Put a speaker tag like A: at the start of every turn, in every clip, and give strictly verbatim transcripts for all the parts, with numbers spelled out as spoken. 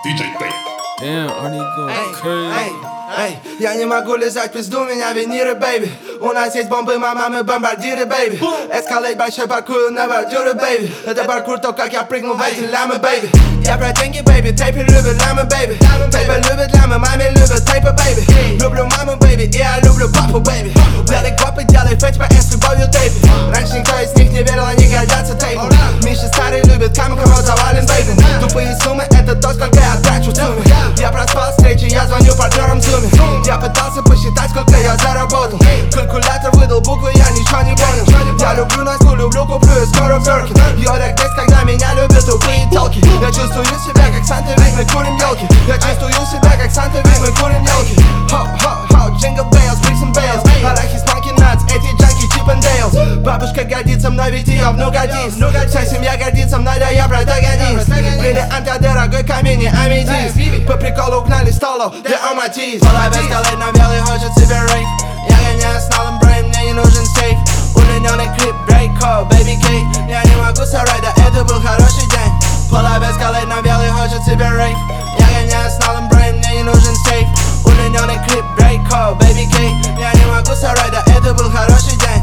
A: ди джей Pay.
B: Damn, Arnie go crazy.
C: Эй, эй, я не могу лизать пизду, меня виниры, бэйби. У нас есть бомбы, мама, мы бомбардиры, бэйби. Эскалейт большой паркую на бордюры, бэйби. Это паркур, то как я прыгнул в эти лямы, бэйби. Я про деньги, бэйби, тейпы любят лямы, бэйби. Тейпы любят лямы, маме любят тейпы, бэйби. Люблю маму, бэйби, и я люблю папу, бэйби. Белый копы, делай фэтч по эс любовью, тейпи. Раньше никто из них не верил, они гордятся тейпом. Миши старый любит камень, кого завален, бэйби. Тупые суммы, это то, сколько я трачу в сумме. Я проспал встречи, я звоню партнерам в зуме. Я пытался посчитать, сколько я заработал. Калькулятор выдал буквы, я ничего не понял. Я люблю Наску, люблю, куплю и скоро Бёркин. Йодак здесь, когда меня любят тупые толки. Я чувствую себя как Санта, ведь мы курим елки. Я чувствую себя как Санта, ведь мы курим елки. Хоп, хоп, хоп, джингл бейлс, брикс и бейлс. Арахис, манки, натс, эти джанки, чип и дейлс. Бабушка гордится мной, ведь ее внук один. Вся семья гордится мной, да я протагонист. Бриллиант, а дорогой камень и аметист. По приколу угнали столов, для аматист. Половец колет на белый, хочет себе рейв. Я гоняю с новым брейм, мне не нужен сейф. Удлиненный клип, брейк-код, бэйби кей. Я не могу соврать, да это был хороший день. Половец колет на белый, хочет себе рейв. Я гоняю с новым брейм, мне не нужен сейф. Удлиненный клип, брейк-код, бэйби кей. Я не могу соврать, да это был хороший день.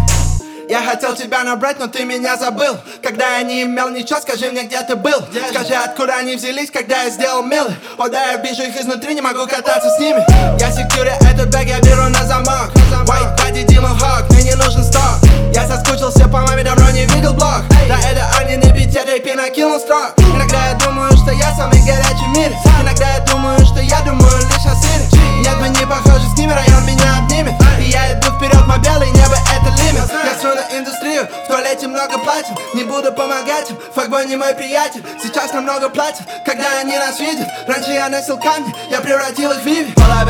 C: Я хотел тебя набрать, но ты меня забыл. Когда я не имел ничего, скажи мне, где ты был. Скажи, откуда они взялись, когда я сделал милый. О, да, я вижу их изнутри, не могу кататься с ними. Я секьюри, этот бэг я беру на замок. White body, Demon Hawk, мне не нужен сток. Я соскучился по маме, давно не видел блог. Да, это Арни на бите, рэпе накинул строк. Иногда я думаю, что я самый горячий в мире. Иногда я думаю, что я думаю лишь о сыре. Нет, мы не похожи с ними, район меня обнимет. И я иду вперед, мой белый небо, это лимит. Я сру на индустрию, в туалете много платим. Не буду помогать им, факбой не мой приятель. Сейчас намного платят, когда они нас видят. Раньше я носил камни, я превратил их в Виви.